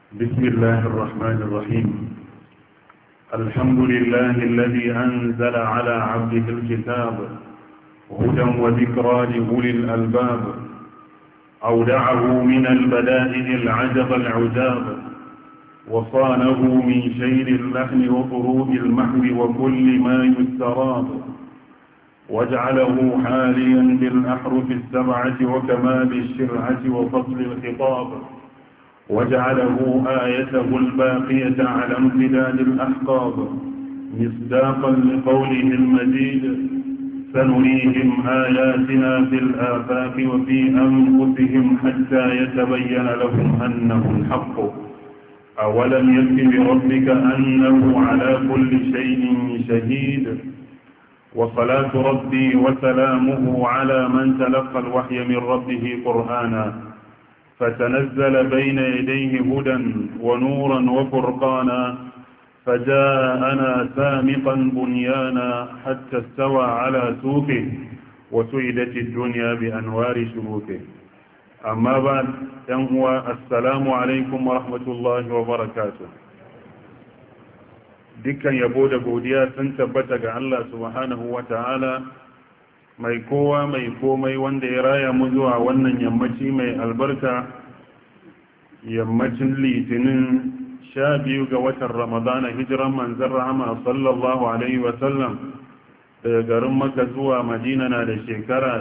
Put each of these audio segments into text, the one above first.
بسم الله الرحمن الرحيم. الحمد لله الذي أنزل على عبده الكتاب هدى وذكرى لأولي الألباب، أودعه من البدائل العجب العجاب، وصانه من شير اللحن وطروب المحو وكل ما يستراب، وجعله حاليا بالأحرف السبعة وكمال الشرعة وفصل الخطاب، وجعله آيته الباقية على امتداد الأحقاب، مصداقا لقوله المجيد: سنريهم آياتنا في الآفاق وفي أنفسهم حتى يتبين لهم أنه الحق، أولم يكف بربك أنه على كل شيء شهيد. وصلاة ربي وسلامه على من تلقى الوحي من ربه قرآنا، فتنزل بين يديه هدى ونورا وفرقانا، فجاءنا سامقا بنيانا حتى استوى على سوقه وسيدت الدنيا بأنوار شروقه. أما بعد، السلام عليكم ورحمة الله وبركاته. dukkan yabo da godiya sun tabbata ga Allah subhanahu wa ta'ala, mai kowa mai komai, wanda ya raya mu zuwa wannan yammaci mai albarka, yammacin litinin 12 ga watan ramadana, hijiran manzan rahama sallallahu alaihi wasallam daga garin Makka zuwa Madina na da shekara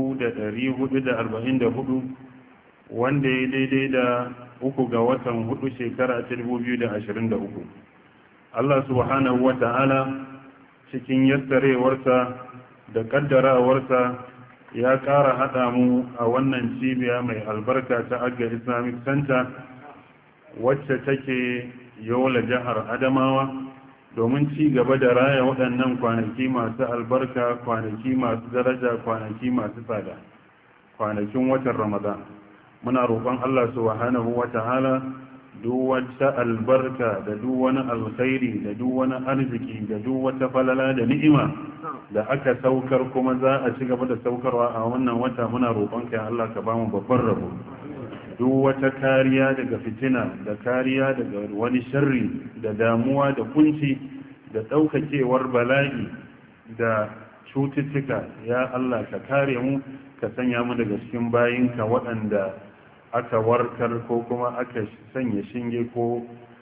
1444, wanda ya daidai da 3 ga watan 4 shekara 2023. Allah subhanahu wa ta'ala cikin yassarewarsa da kaddarawarsa ya ƙara haɗa mu a wannan cibiya mai albarka ta Agga Islamic Center, wacce take Yola, jihar Adamawa, domin ci gaba da raya waɗannan kwanaki masu albarka, kwanaki masu daraja, kwanaki masu tsada, kwanakin watan Ramadan. Muna roƙon Allah subhanahu wa ta'ala duk wata albarka da duk wani alkhairi da duk wani arziki da duk wata falala da ni'ima da aka saukar kuma za a ci gaba da saukarwa a wannan wata, muna roƙonka ya Allah ka bamu babban rabo. Duk wata kariya daga fitina da kariya daga wani sharri da damuwa da kunci da ɗaukakewar bala'i da cututtuka, ya Allah ka kare mu, ka sanya mu daga cikin bayinka waɗanda aka warkar ko kuma aka sanya shinge ko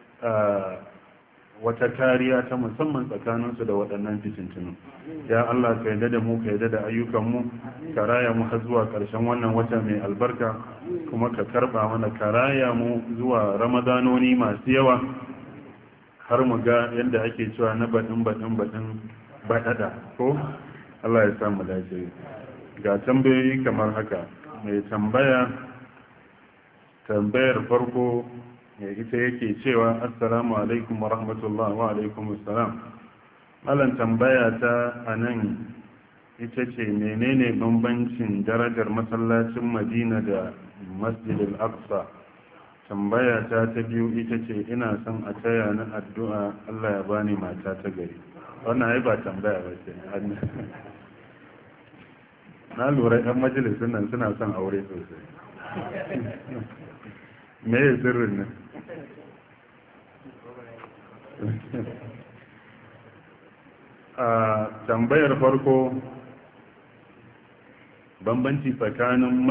wata kariya ta musamman tsakaninsu da waɗannan fitintunu. Ya Allah ka yarda da mu, ka yarda da ayyukanmu, ka raya mu har zuwa ƙarshen wannan wata mai albarka, kuma ka karɓa mana, ka raya mu zuwa ramadanoni masu yawa, har mu ga yadda ake cewa na baɗin baɗaɗa ko. Allah ya samu dace. Ga tambayoyi kamar haka. Mai tambayar farko ita yake cewa: assalamu alaikum wa rahmatullah. Wa alaikum assalam. Malam, tambaya ta anan ita ce: menene bambancin darajar masallacin Madina da Masjid al-Aqsa? Tambaya ta biyu ita ce: ina son a taya ni addu'a Allah ya bani mata ta gari. Wannan ai ba tambaya ba ce. Na lura 'yan majalisun nan suna son aure sosai. Me ya sirrin nan? A tambayar farko, bambanci tsakanin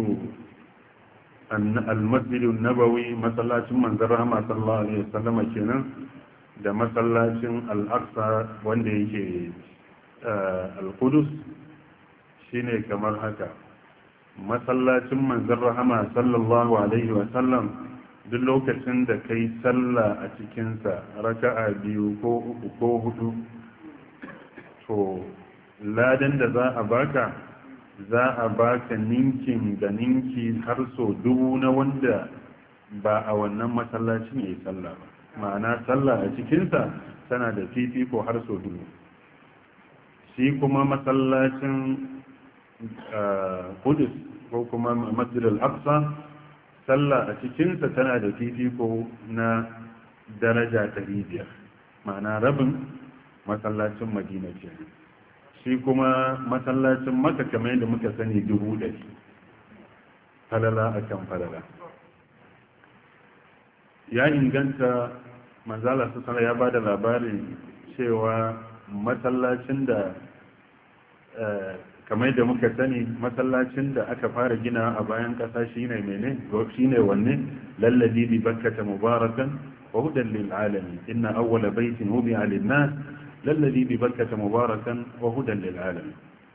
al-masjidun nabawi, masallacin manzon rahama sallallahu alaihi wasallam kenan, da masallacin al-aqsa wanda yake al-qudus, shine kamar haka. Masallacin manzon rahama sallallahu alaihi wasallam, duk lokacin da kai sallah a cikinsa raka'a 2 ko 3 ko 4, to ladan da za a baka ninkin da ninki har so 1000 na wanda ba a wannan masallacin yayi sallah ba. Ma'ana sallah a cikinsa tana da fifiko har so 1000. Shi kuma masallacin Qudus ko kuma Masjid al-Aqsa, sallah a cikinsa tana da fifiko na daraja 500, ma'ana rabin masallacin Madina ce. Shi kuma masallacin Makka kamar yadda muka sani 100, falala akan falala. ya inganta manzala su ya ba da labarin cewa masallacin da kamar da muka sani masallacin da aka fara gina a bayan kasa shine wanne lallabi bi bakkata mubarakan wa hudan lil alamin inna awwala baytin wudi'a lin nas lallabi bi bakkata mubarakan wa hudan lil alamin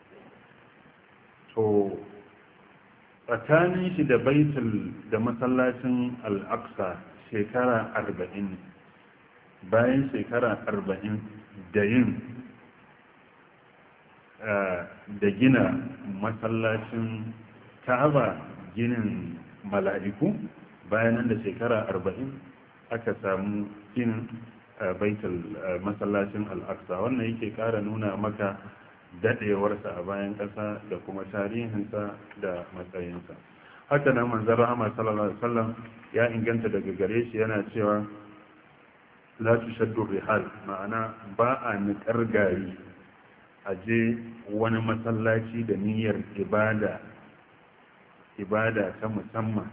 to tsakanin shi da baitul da masallacin al-aqsa shekara 40 bayan shekara 40 da yin da gina masallacin ka'aba ginin mala'iku bayan nan da shekara 40 aka samu ginin baitul masallacin al-aqsa wannan yake kara nuna maka dadewarsa a bayan ƙasa da kuma tarihinsa da matsayinsa haka nan manzon rahama sallallahu alaihi wasallam ya inganta daga gare shi yana cewa la tushaddu rihal ma'ana ba a niƙar gari a je wani masallaci da niyyar ibada ta musamman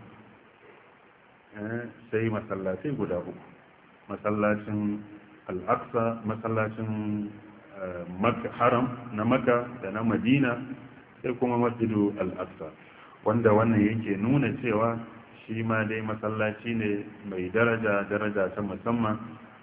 sai masallatai guda uku masallacin al-aqsa masallacin haram na maka da na madina sai kuma masjidu al-aqsa wanda wannan yake nuna cewa shi ma dai masallaci ne mai daraja ta musamman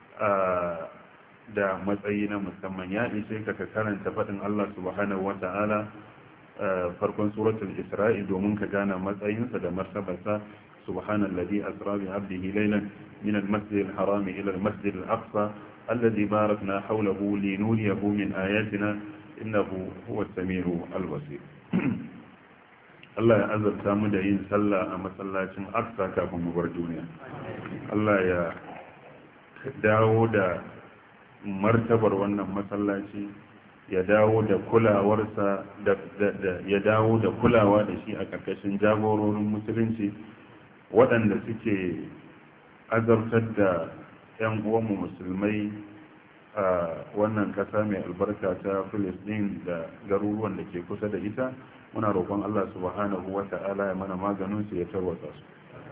da matsayi na musamman ya ishe ka karanta faɗin Allah subhanahu wata'ala farkon suratul isra'i domin ka gane matsayinsa da martabarsa subhanallazi asra bi 'abdihi laylan min al-masjid al-haram ila al-masjid al-aqsa alladhi barakna hawlahu linuriyahu min ayatina innahu huwa as-sami'u al-basir Allah ya azurta mu da yin sallah a masallacin Aqsa kafin mu bar duniya Allah ya dawo da martabar wannan masallaci ya dawo da kulawarsa ya dawo da kulawa da shi a ƙarƙashin jagororin musulunci waɗanda suke azabtar da 'yan uwanmu musulmai a wannan ƙasa mai albarka ta Filistin da garuruwan da ke kusa da ita muna roƙon Allah subhanahu wata'ala ya mana maganin su ya tarwata su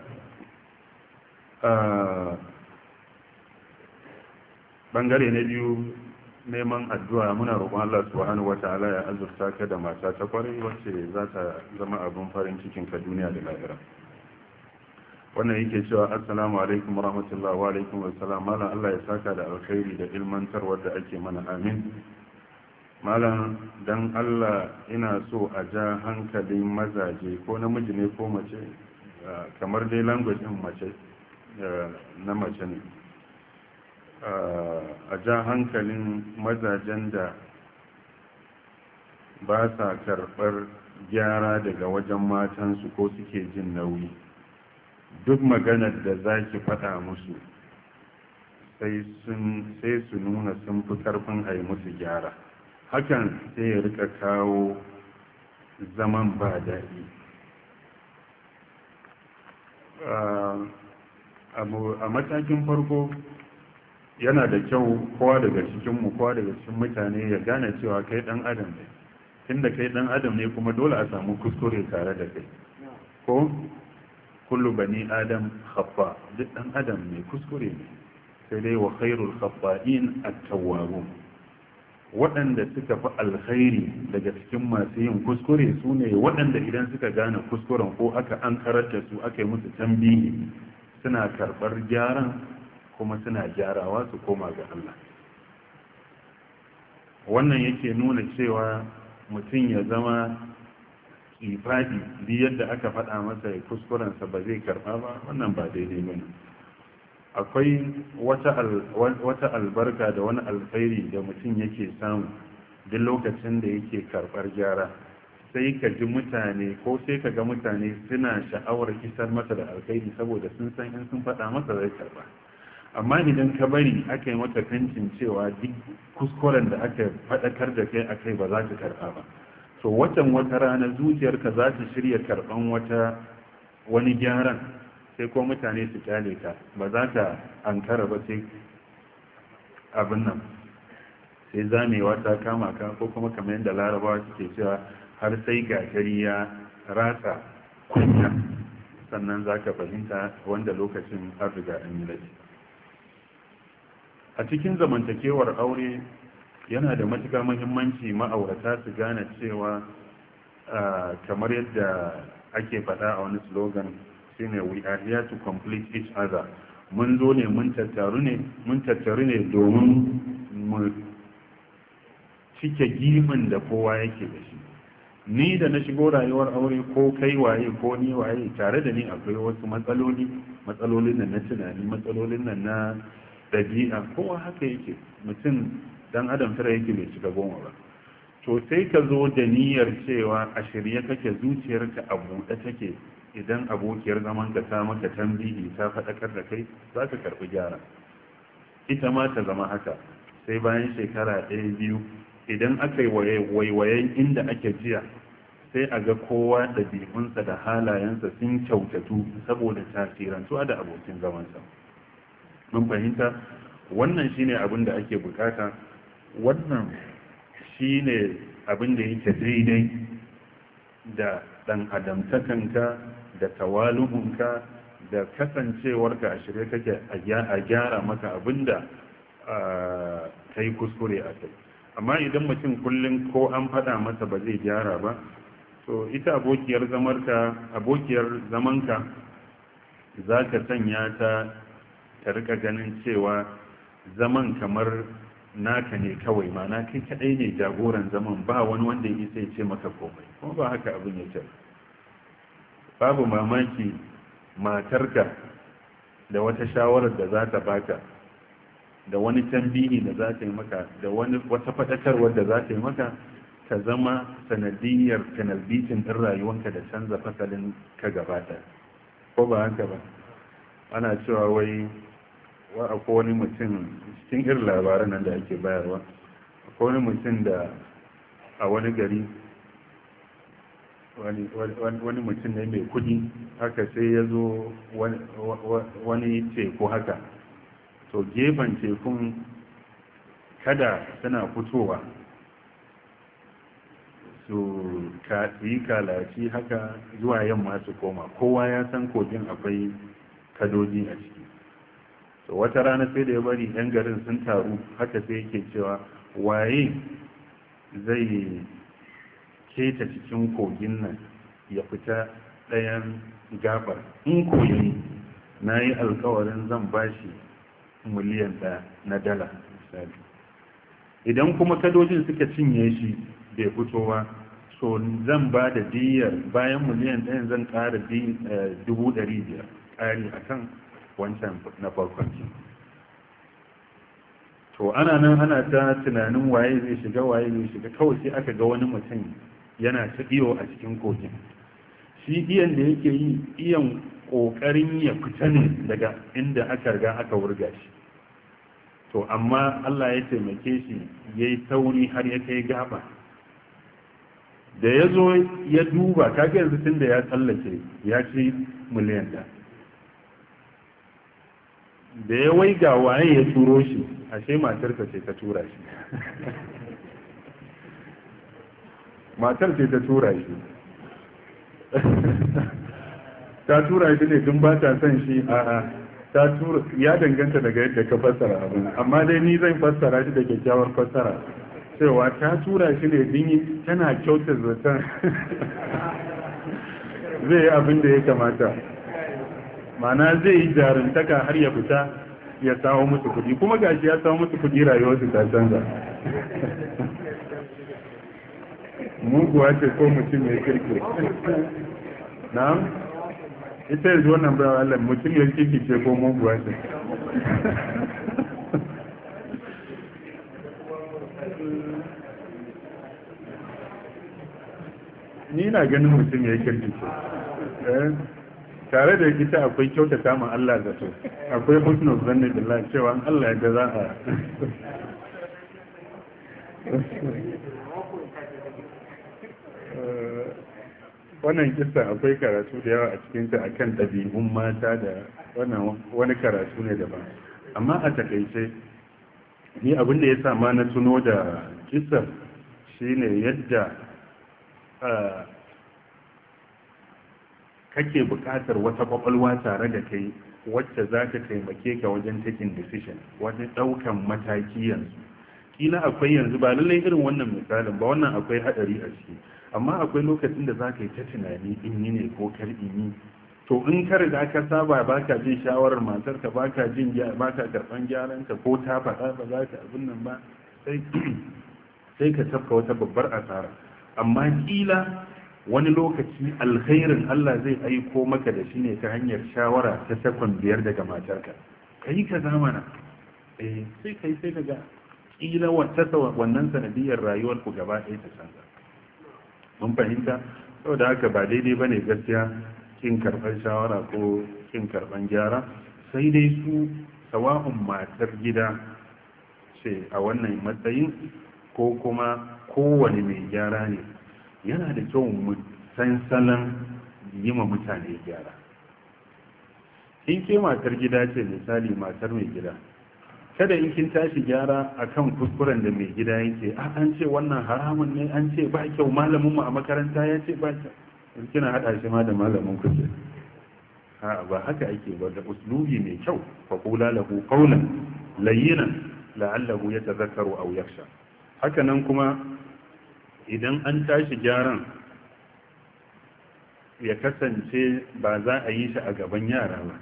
bangare na biyu neman addu'a muna roƙon Allah subhanahu wata'ala ya azurta ka da mata ta kwarai wacce za ta zama abin farin cikin ka duniya da lahira wannan yake cewa assalamu alaikum warahmatullahi wa alaikum assalam malam Allah ya saka da alkhairi da ilmantarwar da ake mana amin malam dan Allah ina so a ja hankalin mazaje ko namiji ne ko mace kamar dai language din mace na mace ne a ja hankalin mazajen da ba sa karɓar gyara daga wajen matansu ko suke jin nauyi duk maganar da za ki faɗa musu sai su nuna sun fi ƙarfin a yi musu gyara hakan sai ya rika kawo zaman ba daɗi a matakin farko yana da kyau kowa daga cikinmu kowa daga cikin mutane ya gane cewa kai ɗan adam ne tunda kai ɗan adam ne kuma dole a samu kuskure tare da kai ko kullu bani adam khaffa duk ɗan adam ne kuskure ne sai dai wa khairul khaffa'in at-tawwabun waɗanda suka fi alkhairi daga cikin masu yin kuskure su ne waɗanda idan suka gane kuskuren ko aka an karanta su aka yi musu tambihi suna karɓar gyaran kuma suna gyarawa su koma ga Allah wannan yake nuna cewa mutum ya zama ifadi duk yadda aka faɗa masa kuskurensa ba zai karɓa ba wannan ba daidai ba ne akwai wata albarka da wani alkhairi da mutum yake samu duk lokacin da yake karɓar gyara sai ka ji mutane ko sai ka ga mutane suna sha'awar isar masa da alkhairi saboda sun san in sun faɗa masa zai karɓa amma idan ka bari aka yi mata kancin cewa duk kuskuren da aka faɗakar da kai akai ba za ka karɓa ba to wata rana zuciyarka za ta shirya karɓan wani gyaran sai ko mutane su kyale ka ba za ka ankara ba sai abin nan sai zamewa ta kama ka ko kuma kamar yadda larabawa suke cewa har sai gatari ya ratsa kunya sannan za ka fahimta wanda lokacin an riga an yi laifi. A cikin zamantakewar aure yana da matuƙar muhimmanci ma'aurata su gane cewa kamar yadda ake faɗa a wani slogan shine we are here to complete each other. Mun zo ne mun tattaru ne domin mu cike gimin da kowa yake da shi. Ni da na shigo rayuwar aure ko kai waye ko ni waye tare da ni akwai wasu matsalolin nan na tunani, matsalolin nan na ɗabi'a, kowa haka yake. Mutum dan adam tara yake bai shiga goma ba. To sai ka zo da niyyar cewa a shirye kake, zuciyarka a buɗe take, idan abokiyar zaman ka ta maka tambihi ta faɗakar da kai za ka karɓi gyara. Ita ma ta zama haka. Sai bayan shekara 1-2 idan aka yi waiwayen inda ake jiya, sai a ga kowa ɗabi'unsa da halayensa sun kyautatu saboda tasirantuwa da abokin zamansa. Mun fahimta wannan shine abin da ake bukata, wannan shine abin da yake daidai da ɗan adamtakanka da tawalu'unka da kasancewarka a shirye kake a gyara maka abin da ka yi kuskure a kai. Amma idan mutum kullum ko an faɗa masa ba zai gyara ba, to ita abokiyar zamanka za ka sanya ta rika ganin cewa zaman kamar naka ne kawai, mana kai kadai ne jagoran zaman, ba wani wanda ya sai ce maka komai. Kuma ba haka abin yake. Babu mamaki matarka da wata shawarar da za ta baka, da wani tambihi da za ta yi maka, da wata faɗakarwar da za ta yi maka, ta zama sanadiyar kanalbitin ɗin rayuwanka da canza fasalin ka gabata. Ko ba haka ba? Ana cewa wai akwai wani mutum cikin irin labaran nan da ake bayarwa, akwai wani mutum da a wani gari, wani mutum ne mai kudi haka, sai ya zo wani teku haka. To gefen tekun kada suna fitowa su yi kalaci haka zuwa yamma su koma. Kowa ya san kogin akwai kadoji a ciki. To wata rana sai da ya bari yan garin sun taru haka, sai yake cewa waye zai keta cikin kogin nan ya fita ɗayan gabar. In koyi na yi alkawarin zan bashi miliyan $1 na dala misali. Idan kuma kadojin suka cinye shi bai fito ba, so zan ba da diyar bayan miliyan $1 zan ƙara 500,000 ƙari a kan wancan na farkon. To ana nan ana ta tunanin waye zai shiga kawai sai aka ga wani mutum yana ta iyo a cikin kogin. Shi iyan da yake yi iyan ƙoƙarin ya fita ne daga inda aka riga aka wurga shi. To amma Allah ya taimake shi ya yi sauri har ya kai gaba. Da ya zo ya duba, kaga yanzu tun da ya tsallake ya ci miliyan $1. Da ya waiga waye ya turo shi, ashe matarsa ce ta tura shi. Matar ce ta tura shi. Ta tura shi ne tun ba ta son shi, a'a ta tura, ya danganta daga yadda ka fassara abin, amma dai ni zan fassara shi da kyakkyawar fassara cewa ta tura shi ne din tana kyautar zaton zai yi abin da ya kamata, mana zai yi jaruntaka har ya fita ya samu musu kudi, kuma gashi ya samu musu kudi, rayuwarsu ta canza. Muguwa ce ko mutum mai kirki? Na'am? Ita yanzu wannan bayan Allah mutum ya kirki ce ko muguwa ce? Ni na ganin mutum ya kirki ce. Tare da ita akwai kyautata ma Allah da su, akwai husnul zanni billah cewa Allah ya ga za a wannan kissa akwai karatu da yawa a cikinta akan ɗabi'un mata, da wannan wani karatu ne daban. Amma a takaice ni abin da ya sa ma na tuno da kissar shine yadda kake buƙatar wata kwakwalwa tare da kai wacce za ta taimake ka wajen taking decision, wajen ɗaukan mataki yanzu. Kila akwai yanzu ba lallai irin wannan misalin ba, wannan akwai haɗari a ciki, amma akwai lokacin da za ka yi ta tunani in yi ne ko kar in yi. To in ka riga ka saba ba ka jin shawarar matarka, ba ka karɓan gyaranka, ko ta faɗa ba za ka abin nan ba, sai ka tafka wata babbar asara. Amma kila wani lokaci alkhairin Allah zai aiko maka da shi ne ta hanyar shawara ta sakon 5 daga matarka. Ka yi ka zamana, sai ka yi sai ka ga kila wannan sanadiyar rayuwar ku gaba ɗaya ta canza. Mun fahimta? Saboda haka ba daidai ba ne gaskiya kin karɓar shawara ko kin karɓar gyara, sai dai su sawa'un matar gida ce a wannan matsayin ko kuma kowane mai gyara ne, yana da kyau mu san salon yi ma mutane gyara. In ke matar gida ce, misali matar mai gida, kada in kin tashi gyara akan kuskuren da mai gida yake, an ce wannan haramun ne, an ce ba kyau, malamin mu a makaranta ya ce ba kyau, kina hada shi ma da malamin ku ce. Ba haka ake ba, da uslubi mai kyau, fa qula lahu qawlan layyinan la'allahu yatadhakkaru aw yakhsha. Haka nan kuma idan an tashi gyaran ya kasance ba za a yi shi a gaban yara ba,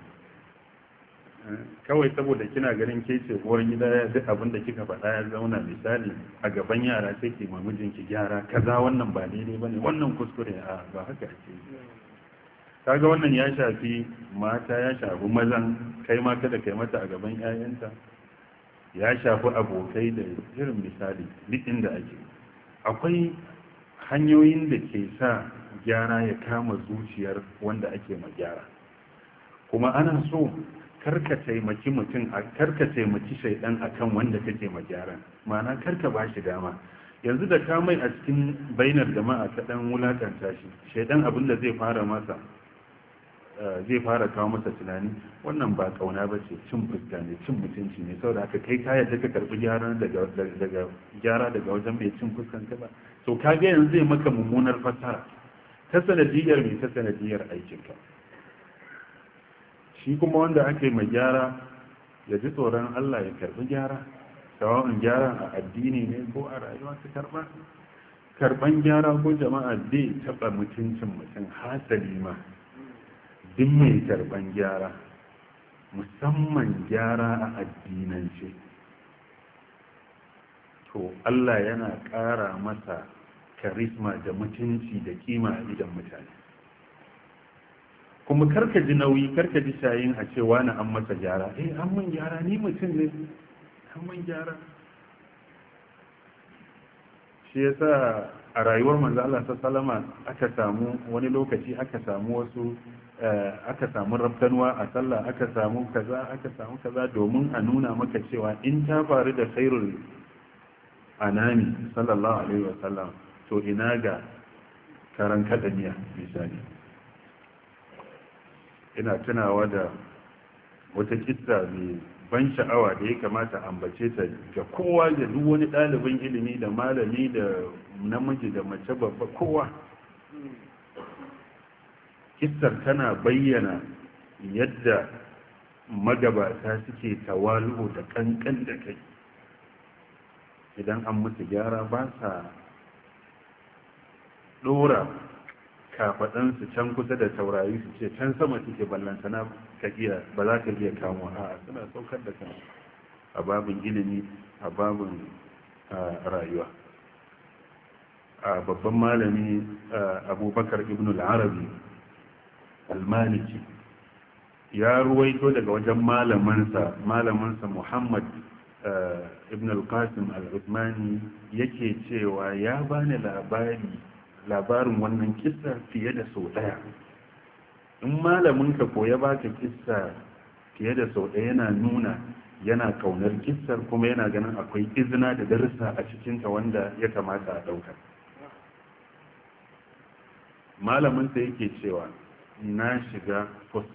kawai saboda kina ganin ke ce uwar gida, duk abin da kika faɗa ya zauna, misali a gaban yara sai ke mamijinki gyara kaza, wannan ba daidai bane, wannan kuskure, ba haka ake yi. Kaga wannan ya shafi mata, ya shafi mazan, kai ma kada kai mata a gaban 'ya'yanta, ya shafi abokai da irin misali duk inda ake. Akwai hanyoyin da ke sa gyara ya kama zuciyar wanda ake ma gyara, kuma ana so karka taimaki mutum, karka taimaki shaidan akan wanda kake ma gyara, ma'ana karka ba shi dama. Yanzu da ka mai a cikin bainar jama'a ka dan wulakanta shi, shaidan abin da zai fara kawo masa tunani, wannan ba kauna ba ce, cin fuska ne, cin mutunci ne, saboda haka kai ka yadda ka karbi gyara daga wajen mai cin fuskan ka ba, to ka ga yanzu zai maka mummunar fasara ta sanadiyar mai, ta sanadiyar aikinka. Shi kuma wanda ake mai gyara ya ji tsoron Allah ya karbi gyara, sawa'un gyara a addini ne ko a rayuwa ta karban gyara ko jama'a bai taba mutuncin mutum. Hasali ma duk mai karban gyara, musamman gyara a addinance, to Allah yana ƙara masa karisma da mutunci da kima a idan mutane. Kuma karka ji nauyi, karka ji shayin a cewa na an masa gyara, an mun gyara, ni mutum ne, an mun gyara. Shi yasa a rayuwar manzo Allah sallama aka samu wani lokaci, aka samu wasu aka samu rabtanwa a sallah, aka samu kaza domin a nuna maka cewa in ta faru da khairul anami sallallahu alaihi wasallam, to ina ga karan kadaniya misali. Ina tunawa da wata kissa mai ban sha'awa da ya kamata ambace ta ga kowa, da duk wani ɗalibin ilimi da malami da namiji da mace babba, kowa. Kissar tana bayyana yadda magabata suke tawalu da kankan da kai. Idan an musu gyara ba sa ɗora kafaɗansu can kusa da taurari su ce can sama suke ballantana ba za ka iya kamo, suna saukar da kan a babin ilimi, a babin rayuwa. A babban malami Abubakar ibn al-Arabi al-Maliki ya ruwaito daga wajen malamansa Muhammad ibn al-Qasim al-Uthmani yake cewa ya bani labarin wannan kissa fiye da sau daya. In malamin ka koya baka kissa fiye da sau daya, yana nuna yana kaunar kissar, kuma yana ganin akwai izina da darussa a cikinta wanda ya kamata a dauka. Malamin sa yake cewa na shiga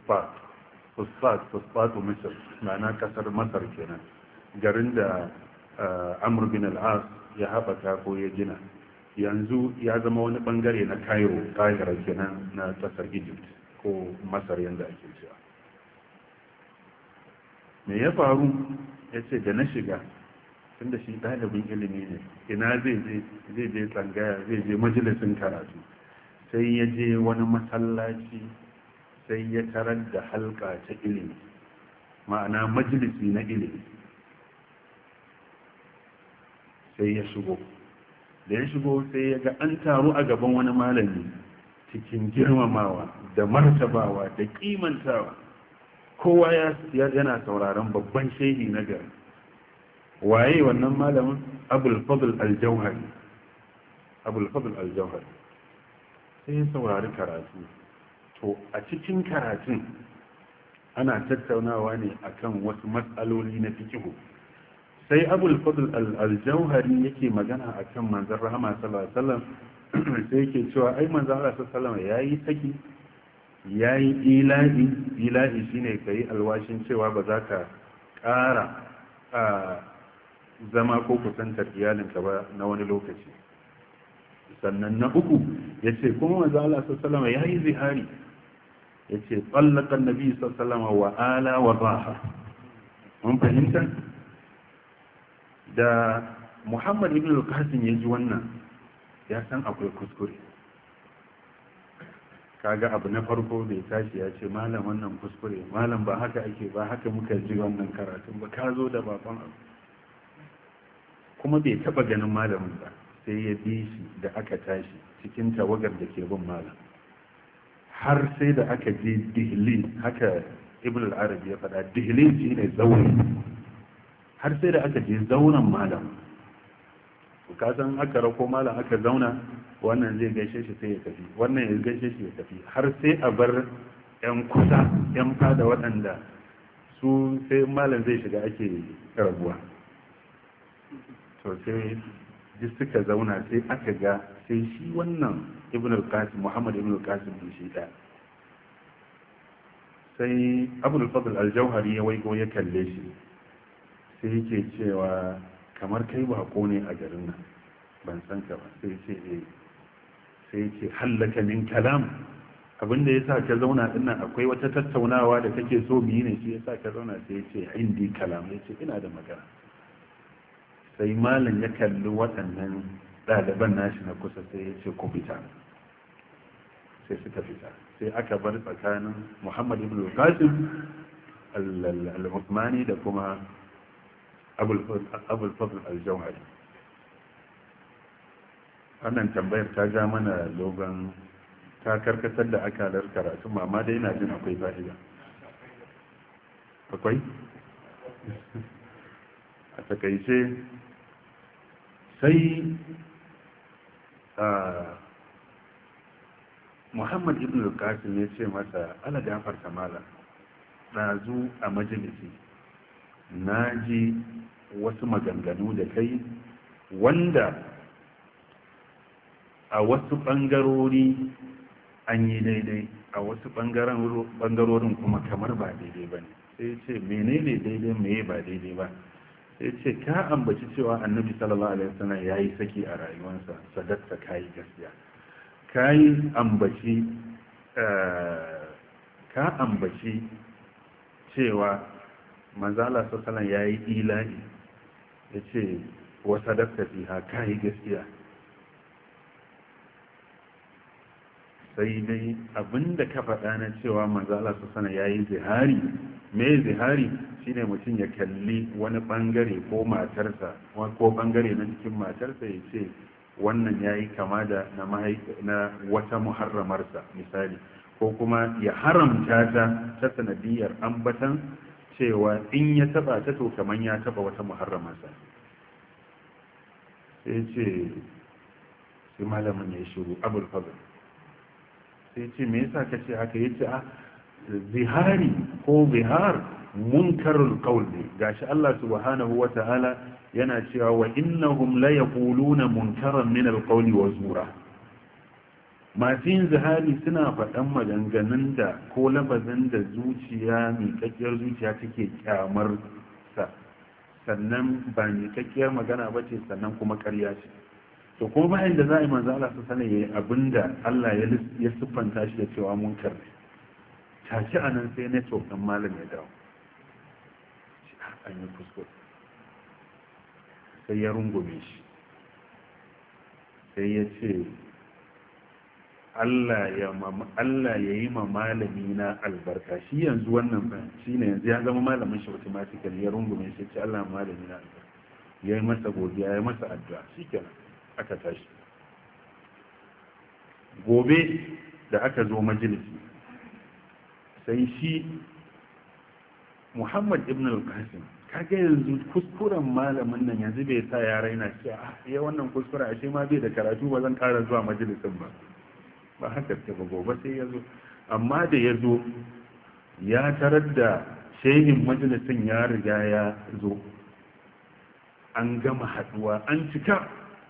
fosfatu misir, ma'ana kasar Masar kenan, garin da Amr bin al-As ya haɓaka ko ya gina, yanzu ya zama wani bangare na Cairo kenan na kasar Egypt. ko masar yadda ake cewa. Me ya faru? Ya ce da na shiga, tunda shi ɗalibin ilimi ne, ina zai je tsangaya, zai je majalisin karatu, sai ya je wani masallaci, sai ya tarar da halka ta ilimi, ma'ana majalisi na ilimi. Sai ya shigo, da ya shigo sai ya ga an taru a gaban wani malami cikin girmamawa da martabawa da kimantawa. Kowa yana sauraron babban shehi na gari. Waye wannan malamin? Abul Fadl al-Jauhari. Abul Fadl al-Jauhari sai ya saurari karatu. To a cikin karatun ana tattaunawa ne akan wasu matsaloli na fiqh. Sai Abul Fadl al-Jauhari yake magana akan manzon rahama sallallahu alaihi wasallam, sai yake cewa ai manzon Allah sallallahu alaihi wasallam yayi saki, yayi ilahi shine kai alwashin cewa ba za ka ƙara zama ko kusantar iyalinka ba na wani lokaci. Sannan na uku yace kuma manzon Allah sallallahu alaihi wasallam yayi zihari, yace tsallaka annabi sallallahu alaihi wasallam wa ala wa dhaha. Mun fahimta? Da Muhammad ibn al-Qasim ya ji wannan, ya san akwai kuskure. Kaga abu na farko da ya tashi ya ce malam wannan kuskure, malam ba haka ake, ba haka muka ji wannan karatun ba, ka zo da bakon abu. Kuma bai taba ganin malamin ba, sai ya bi shi da aka tashi cikin tawagar da ke bin malam, har sai da aka je Dihlin, haka Ibn al-Arabi ya faɗa, Dihlin shine zaure, har sai da aka je zauren malam. Ka san aka rako malam aka zauna, wannan zai gaishe shi sai ya tafi, wannan ya gaishe shi ya tafi, har sai a bar yan kusa, yan fada waɗanda su sai malam zai shiga ake rabuwa. To sai duk suka zauna, sai aka ga sai shi wannan Ibn al-Qasim, Muhammad Ibn al-Qasim din shi ɗaya. Sai Abul Fadl al-Jauhari ya waigo ya kalle shi, sai yake cewa kamar kai bako ne a garin nan, ban san ka ba. Sai ce sai ce hallaka min kalam, abinda yasa ka zauna dinnan akwai wata tattaunawa da kake so mu yi ne, shi yasa ka zauna. Sai ce indi kalam, yace ina da magana. Sai malam ya kalli waɗannan ɗaliban nashi na kusa, sai ya ce ku fita. Sai suka fita, sai aka bar tsakanin Muhammad ibn al-Qasim al-Uthmani da kuma Abul Fadl al-Jauhari. Wannan tambayar ta ja mana dogon, ta karkatar da akalar karatu, amma dai ina jin akwai fa'ida. Akwai? A takaice sai Muhammad ibn al-Qasim ya ce masa, ala gafarta malam, ɗazu a majalisi na ji wasu maganganu da kai wanda a wasu ɓangarori an yi daidai, a wasu ɓangarorin kuma kamar ba daidai ba ne. Sai ce menene daidai, meye ba daidai ba? Sai ce ka ambaci cewa annabi sallallahu alaihi wasallam ya yi saki a rayuwarsa, sadakta ka yi gaskiya. Ka ambaci cewa manzala sallallahu ya yi ilahi, ya ce wa sadakta fiha, ka yi gaskiya. Sai dai abinda ka faɗa na cewa manzala sallallahu ya yi zihari, me zihari shine mutum ya kalli wani bangare ko matarsa ko bangare na cikin matarsa ya ce wannan ya yi kama da na wata muharramarsa misali, ko kuma ya haramta ta sanadiyar ambatan cewa in ya taba ta to kaman ya taba wata muharramarsa. Sai ce, sai malamin ya shiru, Abul Fadl sai ce me yasa kace haka? Yace a zihari ko zihar munkarul qawl ne, gashi Allah subhanahu wata'ala yana cewa wa innahum la yaquluna munkaran min alqawli wa zura. Masu yin zihari suna faɗan maganganun da ko lafazin da zuciya, miƙaƙƙiyar zuciya take kyamar sa, sannan ba miƙaƙƙiyar magana ba ce, sannan kuma ƙarya ce. To kuma bayan da za a yi manzo Allah su sani yayi abinda Allah ya siffanta shi da cewa munkar ne. tashi a nan sai network ɗin malam ya dawo an yi kuskure sai ya rungume shi sai ya ce Allah ya yi ma malami na albarka shi yanzu wannan ba shi ne yanzu ya zama malamin shi automatically ya rungume shi ce Allah malami na albarka ya yi masa godiya ya yi masa addu'a shi kenan aka tashi gobe da aka zo majalisi sai shi Muhammad ibn al-Qasim kaga yanzu kuskuren malamin nan yanzu bai sa ya raina shi ya wannan kuskure ashe ma bai da karatu ba zan ƙara zuwa majalisin ba haka ce ba gobe sai ya zo amma da ya zo ya tarar da shehin majalisin ya riga ya zo an gama haduwa an cika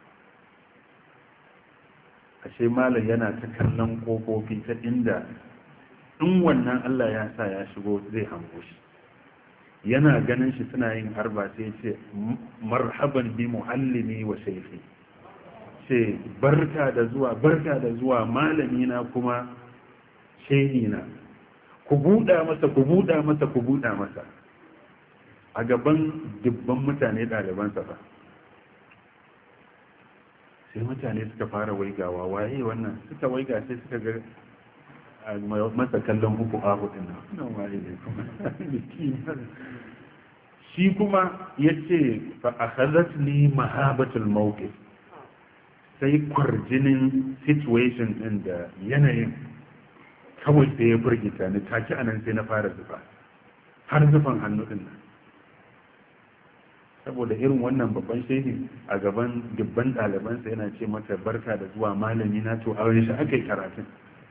ashe malam yana ta kallon kofofi ta inda in wannan Allah ya sa ya shigo zai hango shi yana ganin shi suna yin harba sai ce marhaban bi muallimi wa shaykhi ce barka da zuwa malami na kuma shehi na ku buɗa masa a gaban dubban mutane ɗalibansa ba sai mutane suka fara waigawa waye wannan suka waiga sai suka ga masa kallon uku a hudun nan waye ne kuma shi kuma ya ce fa akhazat ni mahabatul mawqif sai kwarjinin situation din da yanayin kawai da ya burgita ni take anan sai na fara zufa har zufan hannu din nan saboda irin wannan babban shehi a gaban dubban ɗalibansa yana ce mata barka da zuwa malami na to a wani shi aka yi karatun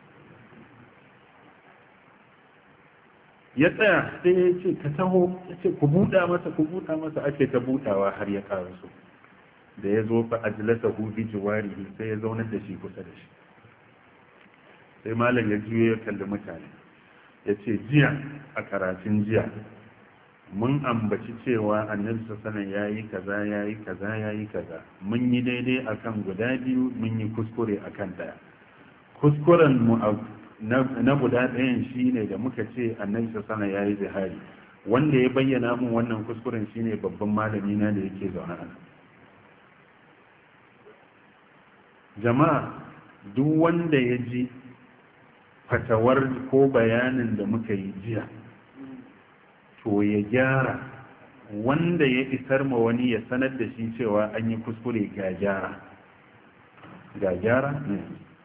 ya tsaya sai ya ce ka taho ya ce ku buɗa masa ake ta buɗawa har ya ƙaraso da ya zo fa ajlasa hu bi jiwarihi sai ya zaunar da shi kusa da shi sai malam ya juyo ya kalli mutane ya ce jiya a karatun jiya mun ambaci cewa annabi sallallahu alaihi yayi kaza mun yi daidai akan guda biyu mun yi kuskure akan daya kuskuren mu na guda ɗayan shine da muka ce annabi sallallahu alaihi yayi zihari wanda ya bayyana mun wannan kuskuren shine babban malami na da yake zaune a nan jama'a duk wanda ya ji fatawar ko bayanin da muka yi jiya to ya gyara wanda ya isar ma wani ya sanar da shi cewa an yi kuskure ga gyara ne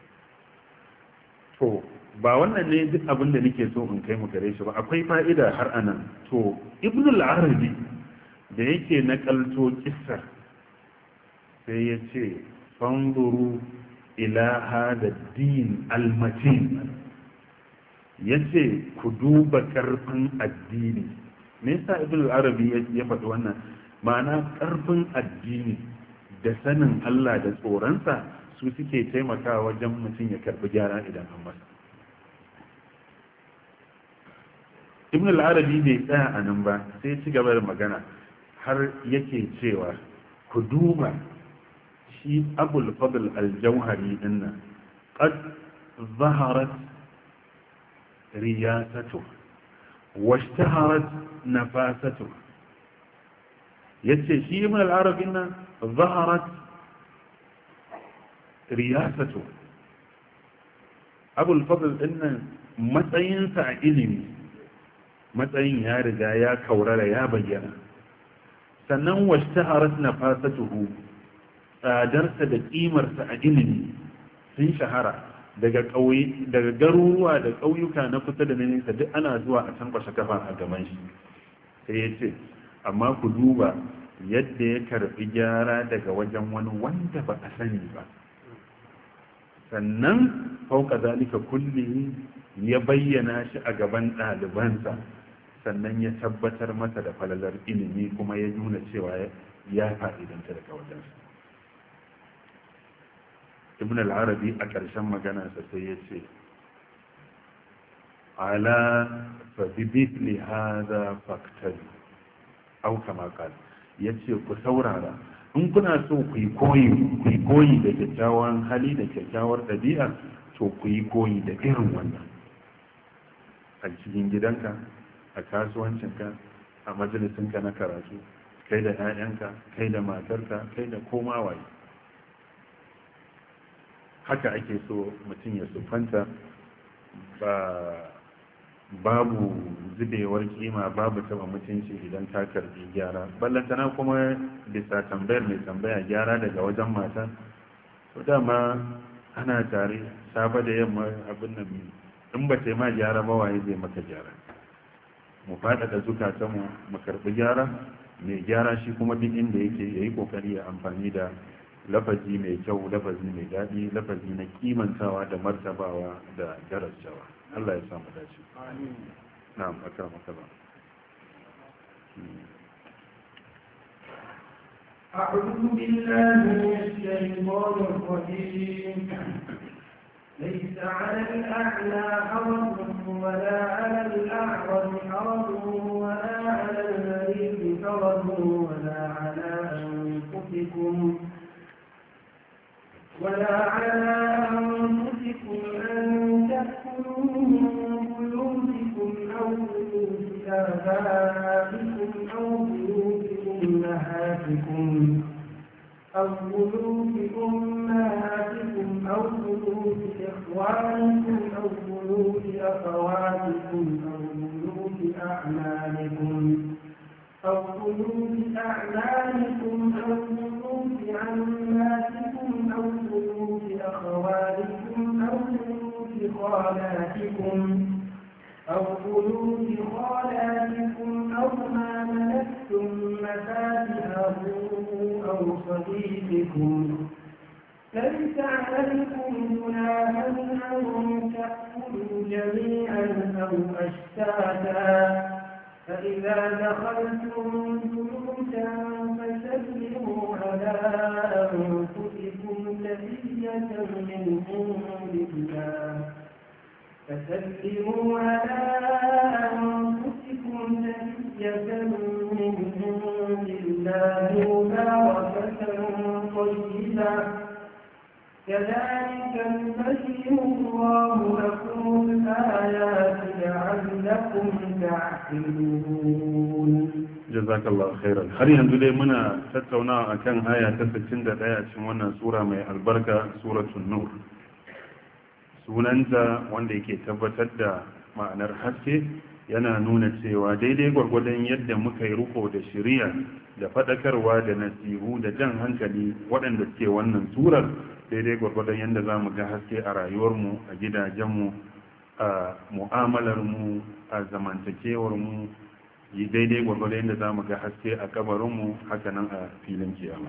to ba wannan ne duk abin da nake so in kai mu gare shi ba akwai fa'ida har anan to ibn al-arabi da yake nakalto kissar sai ya ce fanzuru ila hada din al-matin yace ku duba karfin addini me yasa ibn al-arabi ya faɗi wannan ma'ana karfin addini da sanin Allah da tsoronsa su suke taimakawa wajen mutum ya karbi gyara idan an masa ibn al-arabi bai tsaya a nan ba sai ci gaba da magana har yake cewa ku duba shi abul fadl al-jauhari dinnan qad zaharat riyasatu washtaharat nafasatu yace shi ibn al-arabi dinnan zaharat riyasatu abul fadl dinnan matsayinsa a ilimi matsayin ya riga ya kaurara ya bayyana sannan washtaharat nafasatuhu tsadarsa da ƙimarsa a ilimi sun shahara daga garuruwa da ƙauyuka na kusa da nesa duk ana zuwa a can kwashe kafa a gaban shi sai ya ce amma ku duba yadda ya karɓi gyara daga wajen wani wanda ba a sani ba sannan fauka zalika kulli ya bayyana shi a gaban ɗalibansa sannan ya tabbatar masa da falalar ilimi kuma ya nuna cewa ya fa'idanta daga wajensa ibn al-arabi a ƙarshen maganarsa sai ya ce ala fabibit li hada faktari au kama qal yace ku saurara in kuna so ku yi koyi da kyakkyawan hali da kyakkyawar ɗabi'a to ku yi koyi da irin wannan a cikin gidanka, a kasuwancinka, a majalisinka na karatu, kai da 'ya'yanka, kai da matarka, kai da koma waye. Haka ake so mutum ya sufanta, babu zubewar kima, babu taba mutunci idan ta karbi gyara. Ballantana kuma bisa tambayar mai tambaya gyara daga wajen mata, to dama ana tare safe da yamma abin nan, in ba ta ma gyara ba waye zai maka gyara. Mu faɗaɗa zukatanmu mu karɓi gyara, mai gyara shi kuma duk inda yake yayi kokari ya amfani da lafazi mai kyau, lafazi mai daɗi, lafazi na kimantawa da martabawa da darajawa. Allah ya samu dace. Na'am, akramaka Allah. أعوذ بالله من الشيطان الرجيم. ليس على الأعلى حرج ولا على الأعرج حرج ولا على المريض حرج ولا على أنفسكم أن تأكلوا من بيوتكم أو بيوت آبائكم أو بيوت أمهاتكم أو بيوت أو بيوت إخوانكم أو بيوت أخواتكم أو بيوت أعمامكم أو بيوت أعمامكم أو بيوت عماتكم أو بيوت أخوالكم أو بيوت خالاتكم أو ما ملكتم مفاتحه أو صديقكم. ليس عليكم جناح أن تأكلوا جميعا أو أشتاتا، فإذا دخلتم بيوتا فسلموا على أنفسكم تحية من عند الله مباركة طيبة كذلك يبين الله لكم الآيات لعلكم تعقلون. جزاك الله خيرا. har yanzu dai muna tattaunawa akan aya ta 61 a cikin wannan sura mai albarka, suratul nur. Sunanta wanda yake tabbatar da ma'anar haske, yana nuna cewa daidai gwargwadon yadda muka yi riko da shiriya da faɗakarwa da nasihu da jan hankali waɗanda suke wannan surar, daidai gwargwadon yadda za mu ga haske a rayuwarmu, a gidajenmu, a mu'amalarmu, a zamantakewarmu, yi daidai gwargwadon yadda za mu ga haske a kabarinmu, hakanan a filin kiyama.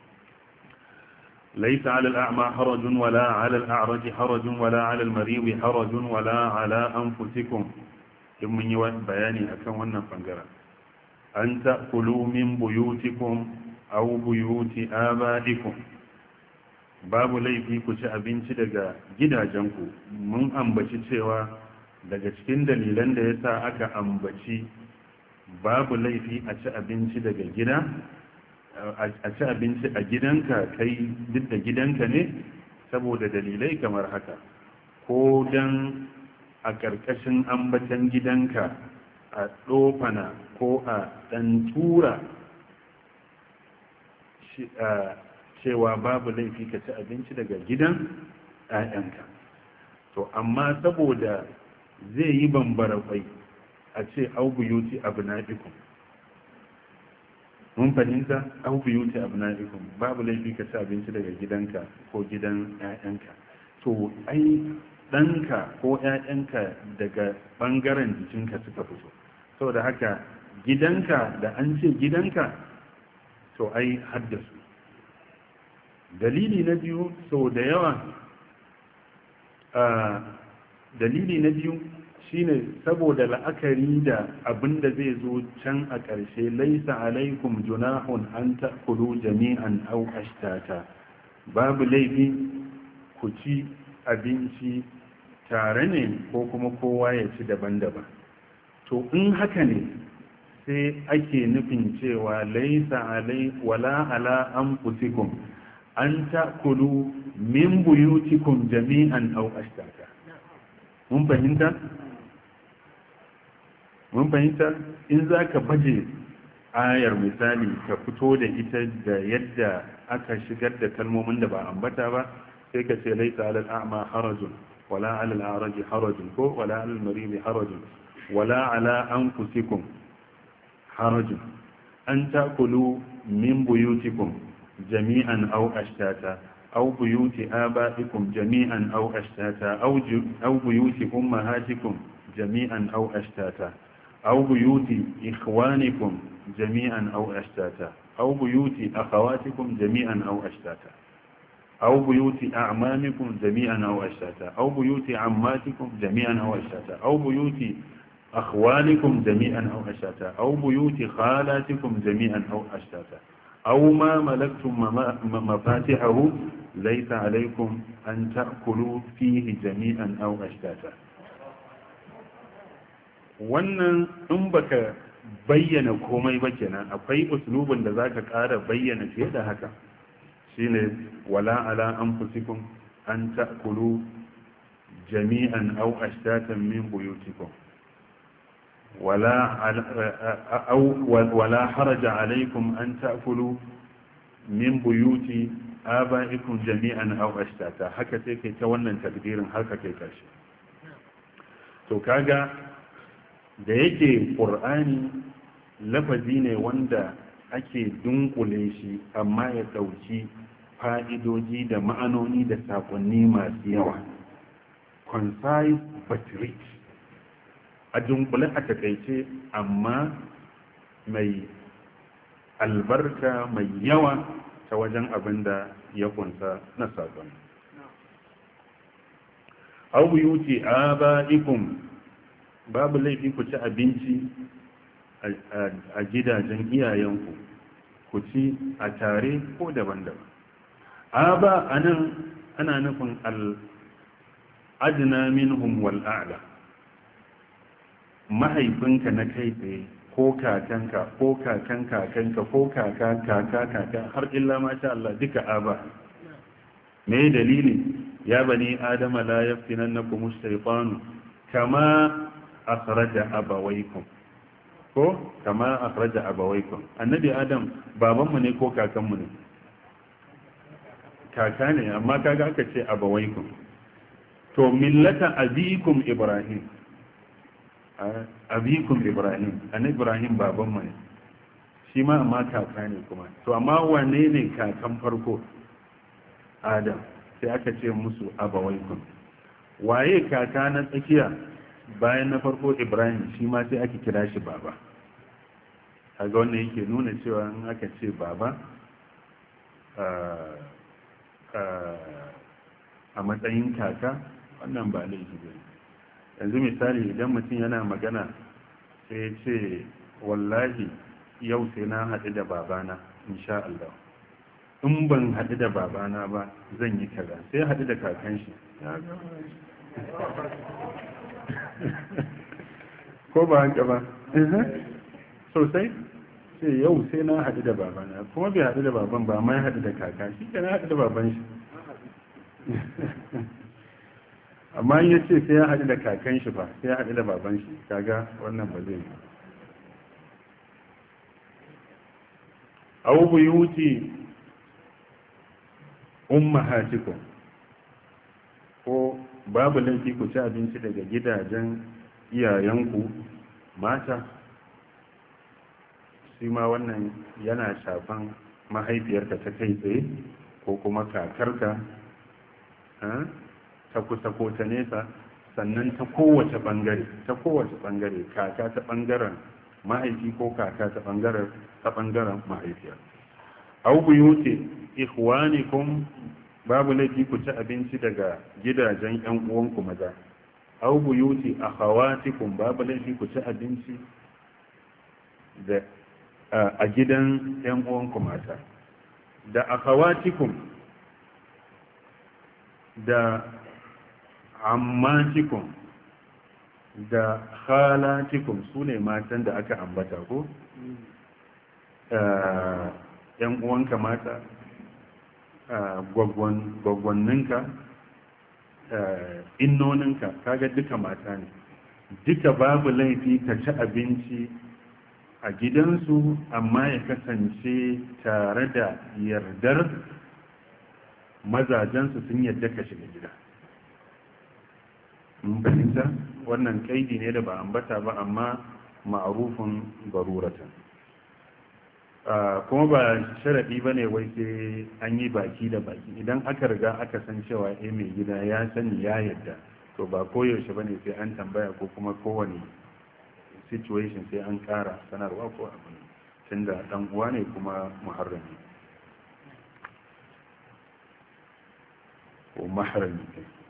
ليس على الأعمى حرج ولا على الأعرج حرج ولا على المريض حرج ولا على أنفسكم. in mun yi bayani akan wannan bangaren, an ta'kulu min buyutikum aw buyuti abaikum, babu laifi ku ci abinci daga gidajenku. Mun ambaci cewa daga cikin dalilan da yasa aka ambaci babu laifi a ci abinci daga gida, a ci abinci a gidanka kai duk da gidanka ne, saboda dalilai kamar haka. Ko dan a ƙarƙashin ambatan gidanka a ɗofana ko a ɗan tura cewa babu laifi ka ci abinci daga gidan ‘ya'yanka. To amma saboda zai yi bambara kwai a ce aubuyuti abu na'ikum, mun fahimta, aubuyuti abu na'ikum, babu laifi ka ci abinci daga gidanka ko gidan ‘ya'yanka. To ai ɗanka ko ‘ya'yanka daga ɓangaren jikinka suka fito, saboda haka gidanka da an ce gidanka to ai haddasu. Dalili na biyu, sau da yawa dalili na biyu shine saboda la'akari da abin da zai zo can a ƙarshe, laisa alaikum junahun an ta'kulu jami'an aw ashtata, babu laifi ku ci abinci tare ne ko kuma kowa ya ci daban-daban. To in haka ne sai ake nufin cewa laisa alai wala ala anfusikum an ta'kulu min buyutikum jami'an aw ashtata. Mun fahimta? mun fahimta in za ka baje ayar misali ka fito da ita da yadda aka shigar da kalmomin da ba ambata ba sai ka ce laisa alal a'ma harajun wala alal a'raji harajun ko wala alal maridi harajun wala ala anfusikum harajun an takulu min buyutikum jami'an aw ashtata aw buyuti aba'ikum jami'an aw ashtata aw buyuti ummahatikum jami'an aw ashtata aw buyuti ikhwanikum jami'an aw ashtata aw buyuti akhawatikum jami'an aw ashtata aw buyuti a'mamikum jami'an aw ashtata aw buyuti ammatikum jami'an aw ashtata aw buyuti أخوالكم جميعا أو أشتاتا أو بيوت خالاتكم جميعا أو أشتاتا أو ما ملكتم مفاتحه ليس عليكم أن تأكلوا فيه جميعا أو أشتاتا wannan in baka bayyana komai ba kenan akwai uslubin da zaka ƙara bayyana fiye da haka shine wala ala anfusikum an ta'kulu jami'an aw ashtatan min buyutikum ولا حرج عليكم أن تأكلوا من بيوت آبائكم جميعا أو أشتاتا haka sai kai ta wannan takdirin haka kai kashi to kaga da yake qur'ani lafazi ne wanda ake dunkule shi amma ya dauki fa'idoji da ma'anoni da sakonni masu yawa concise but rich a dunkule a takaice amma mai albarka mai yawa ta wajen abin da ya kunsa na sabon auyuti aba'ikum babu laifi ku ci abinci a gidajen iyayenku ku ci a tare ko daban-daban aba anan ana nufin al'adna minhum wal'a'la mahaifinka na kai tsaye ko kakanka ko kakan kakanka ko kaka har illa masha Allah duka aba me dalili ya bani adama la yaftinannakum ash-shaytanu kama akhraja abawaykum ko kama akhraja abawaykum annabi adam babanmu ne ko kakanmu ne kaka ne amma kaga aka ce abawaykum to millata abikum ibrahim abikum ibrahim annabi ibrahim babanmu ne shi ma amma kaka ne kuma to amma wane ne kakan farko adam sai aka ce musu abawaikum waye kaka na tsakiya bayan na farko ibrahim shi ma sai ake kira shi baba kaga wannan yake nuna cewa in aka ce baba a matsayin kaka wannan ba laifi ba yanzu misali idan mutum yana magana sai ya ce wallahi yau sai na haɗu da babana insha Allah in ban haɗu da babana ba zan yi kaza sai ya haɗu da kakan shi ko ba haka ba sosai sai yau sai na haɗu da babana kuma bai haɗu da baban ba ma ya haɗu da kaka shi ke na haɗu da baban shi amma ya ce sai ya haɗu da kakan shi ba sai ya haɗu da baban shi kaga wannan ba zai yi aw buyuti ummahatikum ko babu laifi ku ci abinci daga gidajen iyayenku mata shi ma wannan yana shafan mahaifiyarka ta kai tsaye ko kuma kakarka ta kusa ko ta nesa sannan ta kowace bangare kaka ta bangaren mahaifi ko kaka ta bangaren mahaifiyar au buyuti ikhwanikum babu laifi ku ci abinci daga gidajen yan uwanku maza au buyuti akhawatikum babu laifi ku ci abinci da a gidan yan uwanku mata da akhawatikum da ammatikum da khalatikum su ne matan da aka ambata ko yan uwanka mata gwaggwanninka innoninka kaga duka mata ne duka babu laifi ka ci abinci a gidansu amma ya kasance tare da yardar mazajensu sun yadda ka shiga gida. mun fahimta wannan kaidi ne da ba ambata ba amma ma'arufin baruratan. Kuma ba sharaɗi ba ne wai sai an yi baki da baki, idan aka riga aka san cewa mai gida ya sani ya yadda, to ba koyaushe ba ne sai an tambaya ko kuma kowane situation sai an ƙara sanarwa ko abin, tunda ɗan uwa ne kuma muharrami ko maharami.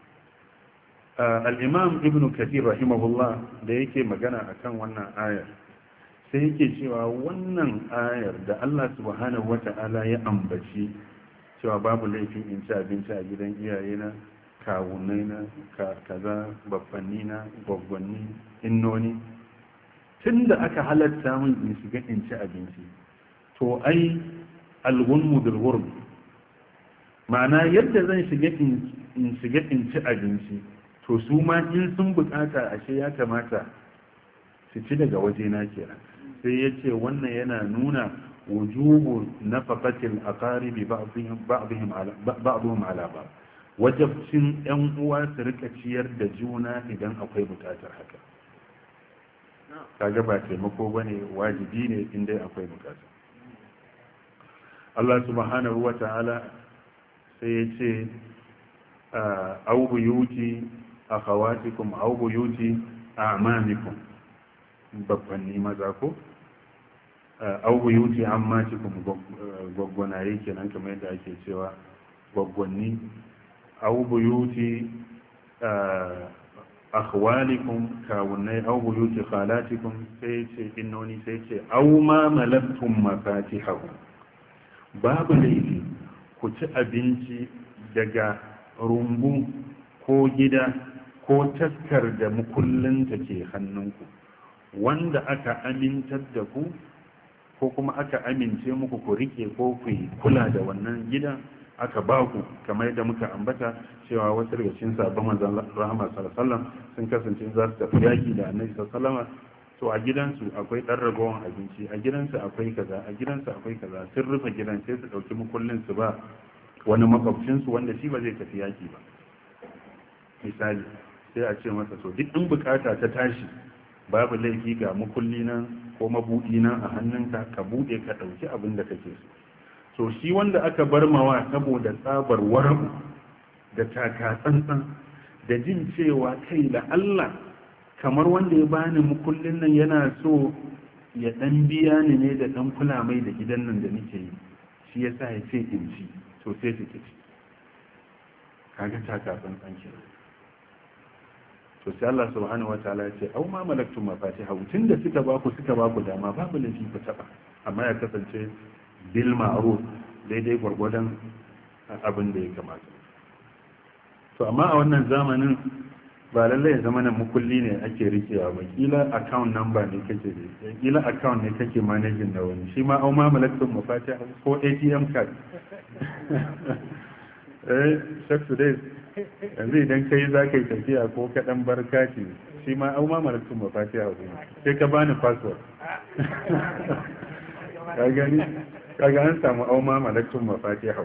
Al-imam ibn kathir rahimahullah da yake magana akan wannan ayar sai yake cewa wannan ayar da Allah subhanahu wata'ala ya ambaci cewa babu laifin in ci abinci a gidan iyayena, kawunai na, kaza, babbanni na, gwaggwanni, innoni, tun da aka halatta min in shiga in ci abinci, to ai algunmu bilgurm, ma'ana yadda zan shiga in ci abinci, to su ma in sun bukata ashe ya kamata su ci daga wajena kenan. sai ya ce wannan yana nuna wujubu nafaqatil aqaribi ba'dihim ala ba'd, wajibcin yan uwa su rika ciyar da juna idan akwai bukatar haka. kaga ba taimako bane, wajibi ne inda akwai bukata. Allah subhanahu wata'ala sai ya ce au buyuti akhawatikum au buyuti a'mamikum, babbanni maza ko au buyuti ammatikum, gwaggwanaye kenan kamar yadda ake cewa gwaggwanni, au buyuti akhwalikum, kawunnai, au buyuti khalatikum, sai ce innoni, sai ce au ma malaktum mafatihahu, babu laifi ku ci abinci daga rumbu ko gida ko taskar da mukullinta ke hannunku, wanda aka amintar da ku ko kuma aka amince muku ku rike ko ku kula da wannan gidan aka ba ku, kamar yadda muka ambata cewa wasu daga cikin sabon manzon rahama sallallahu alaihi wasallam sun kasance za su tafi yaki da annabi sallallahu alaihi wasallam, to a gidansu akwai dan ragowar abinci, a gidansu akwai kaza, a gidansu akwai kaza, sun rufe gidan sai su dauki mukullin su ba wani makwabcin su wanda shi ba zai tafi yaki ba misali, sai a ce masa to duk in bukata ta tashi babu laifi ga mukulli nan ko mabudi nan a hannunka, ka bude ka dauki abin da kake so. shi wanda aka bar mawa saboda tsabar warabu da taka tsantsan da jin cewa kai da Allah kamar wanda ya bani mukullin nan yana so ya dan biya ni ne da dan kula mai da gidan nan da nake yi, shi yasa ya ce in ci, to sai su ci, kaga taka tsantsan kenan. to sai Allah subhanahu wataala ya ce au ma malaktum mafatiha, tunda suka ba ku dama babu laifi ku taba, amma ya kasance bil ma'ruf, daidai gwargwadon abin da ya kamata. to amma a wannan zamanin ba lallai ya zama nan mukulli ne ake rikewa ba, kila account number ne kake da, kila account ne kake managing da wani, shi ma au ma malaktum mafatiha ko ATM card shaksu dai yanzu idan kai za ka yi tafiya ko kaɗan barkaci, shi ma au ma malaktum mafatiha sai ka bani password ka gani, kaga an samu au ma malaktum mafatiha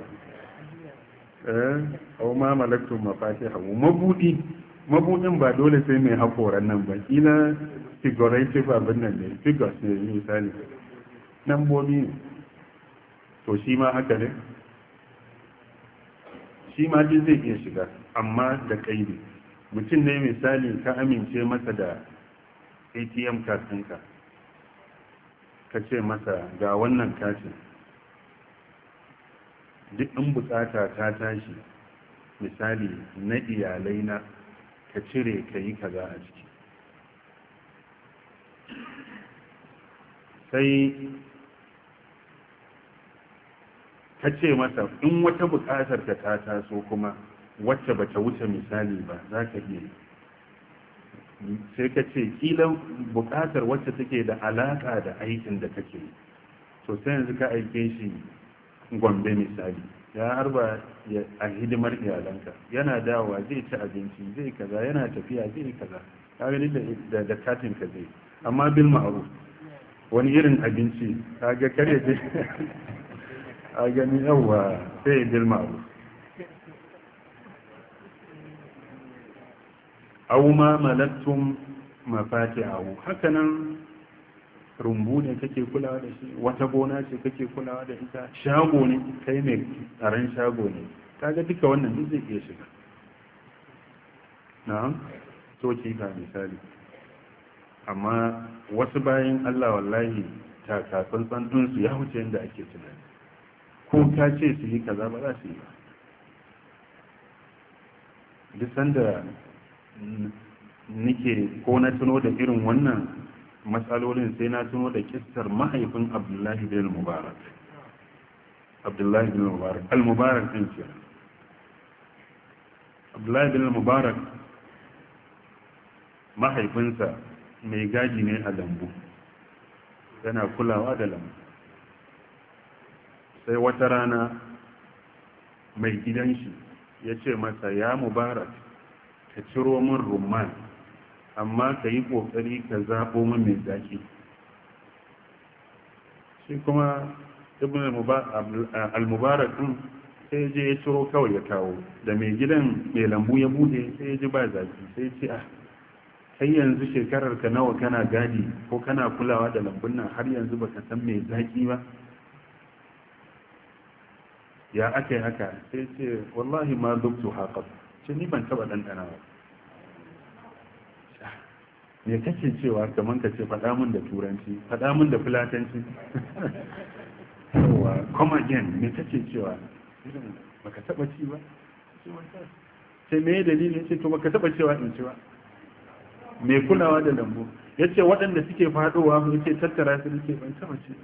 au ma malaktum mafatiha. mabudin ba dole sai mai hakoran nan ba, kila figurative abin nan ne, figures ne misali, nambobi ne, to shi ma haka ne, shi ma duk zai iya shiga amma da kaidi. mutum ne misali ka amince masa da ATM card ɗinka, ka ce masa ga wannan katin, duk in bukata ta tashi misali na iyalai na, ka cire ka yi kaza a ciki, sai ka ce masa in wata bukatar ka ta taso kuma wacce ba ta wuce misali ba za ka iya, sai ka ce kila bukatar wacce take da alaka da aikin da kake, to sai yanzu ka aike shi Gombe misali, ya harba a hidimar iyalanka, yana dawowa zai ci abinci zai kaza, yana tafiya zai kaza, ka gani da katin ka zai, amma bil ma'ruf wani irin abinci ka ga kare je a gani yawa sai bil ma'ruf. aw ma malaktum mafatihahu, hakanan rumbu ne kake kulawa da shi, wata gona ce kake kulawa da ita, shago ne kai mai tsaron shago ne, kaga duka wannan duk zai iya shiga. na'am to ki ka misali, amma wasu bayan Allah wallahi takatsan tsantun su ya wuce yadda ake tunani, ko ka ce su yi kaza ba za su yi ba. duk sanda nike ko na tuno da irin wannan matsalolin sai na tuno da kissar mahaifin Abdullahi bin Mubarak. Abdullahi bin Mubarak al-Mubarak din ce. Abdullahi bin Mubarak mahaifinsa mai gadi ne a lambu, yana kulawa da lambu. sai wata rana mai gidan shi ya ce masa, ya Mubarak ka ciro min rumman, amma ka yi ƙoƙari ka zaɓo min mai zaki. shi kuma ibn al-Mubarak ɗin sai je ya ciro kawai ya kawo, da mai gidan mai lambu ya bude sai ya ji ba zaki, sai ce kai yanzu shekarar ka nawa kana gadi ko kana kulawa da lambun nan, har yanzu baka san mai zaki ba? ya aka yi haka? sai ce wallahi ma duktu haqab, ce ni ban taba ɗanɗana ba. me kake cewa? kamar ka ce faɗa min da turanci, faɗa min da fulatanci. yawa come again, me kake cewa? baka taba ci ba? sai me dalili? ce to baka taba cewa in ci ba. mai kulawa da lambu ya ce waɗanda suke faɗowa ya ce tattara su nake, ban taba ci.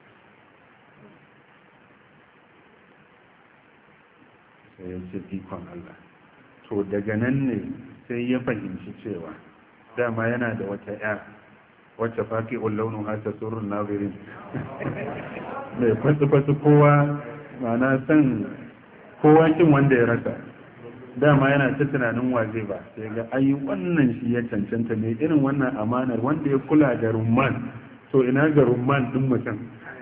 sai ya ce ikon Allah. to daga nan ne sai ya fahimci cewa dama yana da wata ya wacce faƙi ullaunu hata surun nazirin mai fasu kowa mana san kowa kin wanda ya rasa, dama yana ta tunanin waje ba, sai ga ayi wannan shi ya cancanta ne irin wannan amanar, wanda ya kula da rumman, to ina ga rumman din mutum.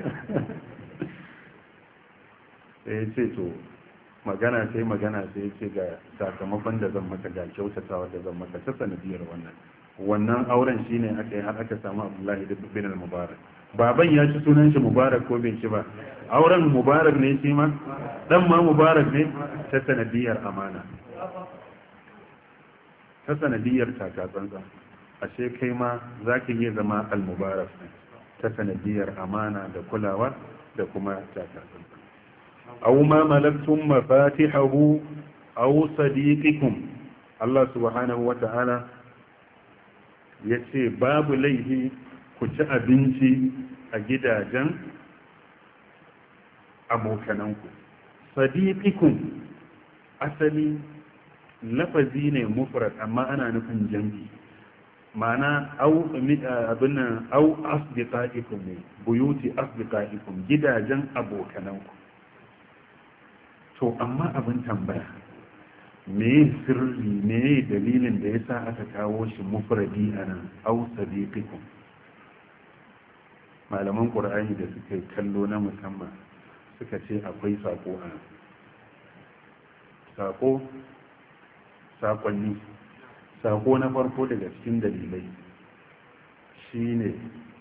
sai ya ce to magana sai ya ce ga sakamakon da zan maka, ga kyautatawa da zan maka ta sanadiyar wannan auren shine aka yi har aka samu Abdullahi bin al-Mubarak. baban ya ci sunan shi Mubarak ko bai ci ba? auren Mubarak ne shi ma, dan ma Mubarak ne, ta sanadiyar amana, ta sanadiyar takatsantsa. ashe kai ma zaka iya zama al-Mubarak ta sanadiyar amana da kulawa da kuma takatsantsa. aw ma malaktum mafatihahu aw sadiqikum, Allah subhanahu wa ta'ala ya ce babu laifi ku ci abinci a gidajen abokananku. sadiqikun asali lafazi ne mufrad amma ana nufin jam'i, ma'ana au asdiqaikum ne, buyuti asdiqaikum, gidajen abokananku. to amma abin tambaya, me sirri, me dalilin da yasa aka kawo shi mufradi anan, au sadiqikum? malaman qur'ani da suka kallo na musamman suka ce akwai sako a sako na farko daga cikin dalilai shine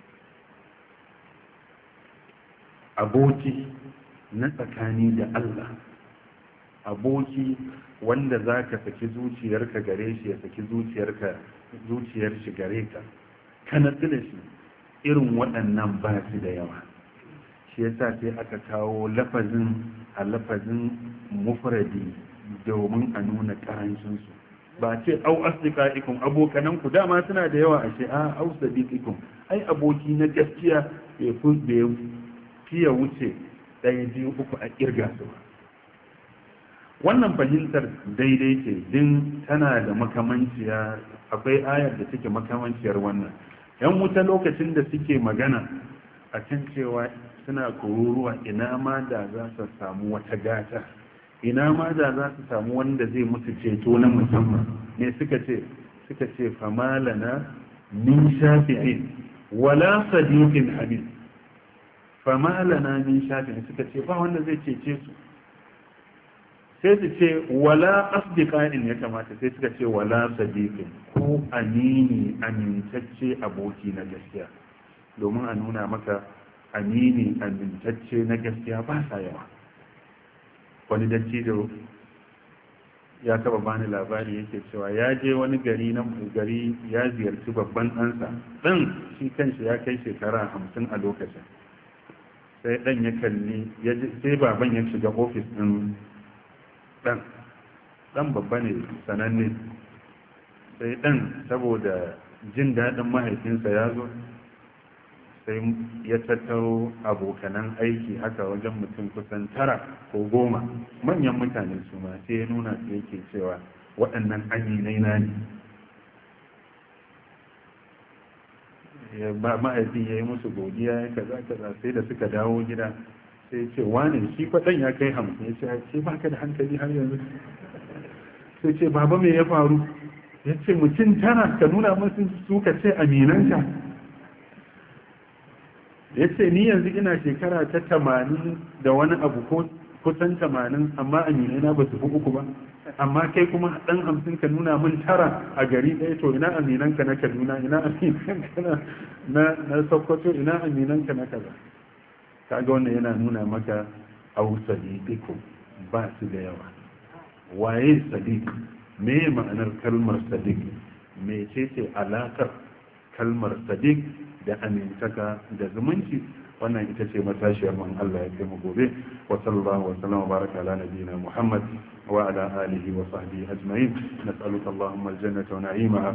aboki na tsakani da Allah, aboki wanda za ka saki zuciyarka gare shi ya saki zuciyar shi gare ka, kana da shi, irin waɗannan ba su da yawa. shi yasa sai aka kawo lafazin mufradi domin a nuna karancinsu. ba ce au asdiqaikum, abokananku dama suna da yawa, ashe au sadiqikum, ai aboki na gaskiya ya fiye wuce ɗaya biyu uku a kirga su. wannan fahimtar daidai ce, din tana da makamanciya, akwai ayar da take makamanciyar wannan. yan wuta lokacin da suke magana a can cewa suna kururuwa, ina ma da za su samu wata gata, ina ma da za su samu wanda zai musu ceto na musamman. ne suka ce? suka ce famalana min shafi'in wala sadiqin habib. Famalana min shafi'in suka ce ba wanda zai cece su, sai su ce wala asdiqa'in ya kamata, sai suka ce wala sadiqin, ko amini amintacce aboki na gaskiya, domin a nuna maka amini amintacce na gaskiya ba sa yawa. Wani dattijo ya taba bani labari yake cewa ya je wani gari ya ziyarci babban ɗansa, ɗan shi kanshi ya kai shekara 50 a lokacin. Sai ɗan ya kalli, sai baban ya shiga ofis ɗin ɗan babba ne sananne, sai ɗan saboda jin daɗin mahaifinsa ya zo, sai ya tattaro abokanan aiki haka wajen mutum kusan 9 ko 10 manyan mutane su ma, sai ya nuna su yake cewa waɗannan aminai na ne. Ma'aifin ya yi musu godiya ya kaza sai da suka dawo gida sai ce wane shi kwaɗan ya kai 50, ya ce ba ka da hankali har yanzu. Sai ce baba me ya faru? Ya ce mutum 9 ka nuna masu su ka ce aminanka. Ya ce ni yanzu ina shekara ta 80 da wani abu ko kusan 80, amma aminai na ba su fi 3 ba, amma kai kuma ɗan 50 ka nuna min 9 a gari ɗaya. To ina aminanka na Kaduna, ina aminanka na Sokoto, ina aminanka na kaza. Kaga wannan yana nuna maka au sadiqiku ba su da yawa. Waye sadiq? Me ma'anar kalmar sadiq? Me ce alakar kalmar sadiq da amintaka da zumunci? Wannan ita ce matashiyar man Allah ya kai mu gobe. Wa sallallahu wa sallam wa baraka ala nabiyyina Muhammad wa ala alihi wa sahbihi ajma'in. Nas'aluka Allahumma al-jannata wa na'imaha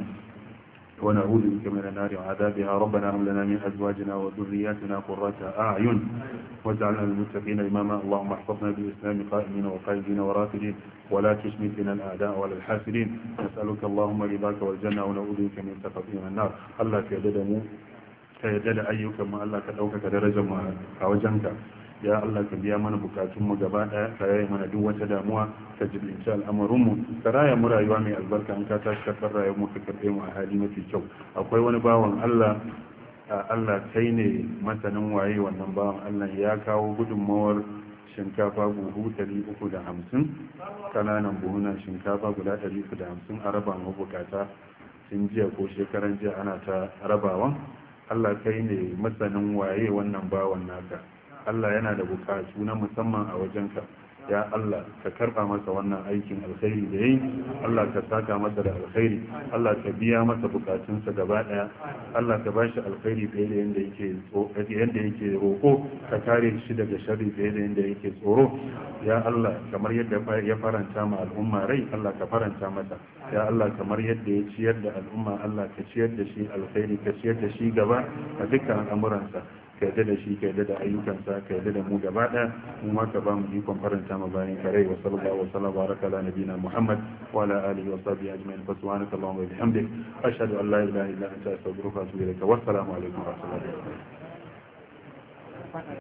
ونعوذ بك من النار وعذابها. ربنا هب لنا من ازواجنا وذرياتنا قرة اعين واجعلنا للمتقين اماما. اللهم احفظنا بالاسلام قائمين وقائدين ورافدين ولا تشمت بنا الاعداء ولا الحاسدين. نسالك اللهم رضاك والجنه ونعوذ بك من سخطك من النار. الله كيددمو كيدد ايكم الله كدوكك درجه a wajenka. Ya Allah ka biya mana bukatunmu gaba daya, ka yaye mana duk wata damuwa, ka jibinci al'amarinmu, ka raya mu rayuwa mai albarka. In ka tashi karɓar rayuwar mu ka karɓe mu a hali mafi kyau. Akwai wani bawan Allah, Allah kai ne masanin waye wannan bawan Allah, ya kawo gudunmawar shinkafa buhu 350, kananan buhunan shinkafa guda 350 a raba mu bukata. Tun jiya ko shekaran jiya ana ta rabawan. Allah kai ne masanin waye wannan bawan naka. Allah yana da bukatu na musamman a wajenka. Ya Allah ka karba masa wannan aikin alkhairi da yayi. Allah ka saka masa da alkhairi. Allah ka biya masa bukatunsa gaba daya. Allah ka bashi alkhairi fiye da yanda yake roko, ka kare shi daga sharri fiye da yanda yake tsoro. Ya Allah kamar yadda ya faranta ma al'umma rai, Allah ka faranta masa. Ya Allah kamar yadda ya ciyar da al'umma, Allah ka ciyar da shi alkhairi, ka ciyar da shi gaba a dukkan al'amuransa. Ka yadda da shi, ka yadda da ayyukansa, ka yadda da mu gaba ɗaya. Mu ma ka ba mu ikon faranta ma bayan kare. Wa sallallahu wa sallam baraka ala nabiyina Muhammad wa ala alihi wa sahbihi ajma'in. Fa subhanaka allahumma wa bihamdik ashhadu an la ilaha illa anta astaghfiruka wa atubu ilaik. Wa assalamu alaikum wa rahmatullahi wa barakatuh.